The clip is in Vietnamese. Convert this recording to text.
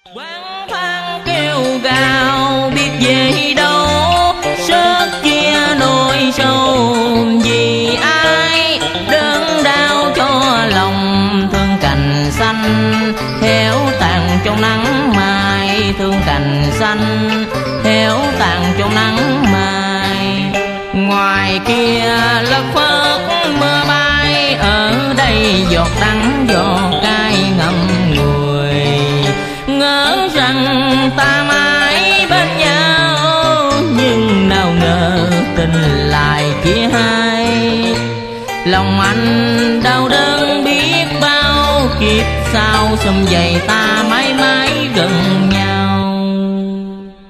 Quán than kêu gào biết về đâu, sớt chia nỗi sâu vì ai, đớn đau cho lòng thương cành xanh héo tàn trong nắng mai, thương cành xanh héo tàn trong nắng mai. Ngoài kia lất phất mưa bay, ở đây giọt đắng giọt cay ngậm ngùi. Ngỡ rằng ta mãi bên nhau, nhưng nào ngờ tình lại chia hai. Lòng anh đau đớn biết bao, kiếp sau sum vầy ta mãi mãi gần nhau.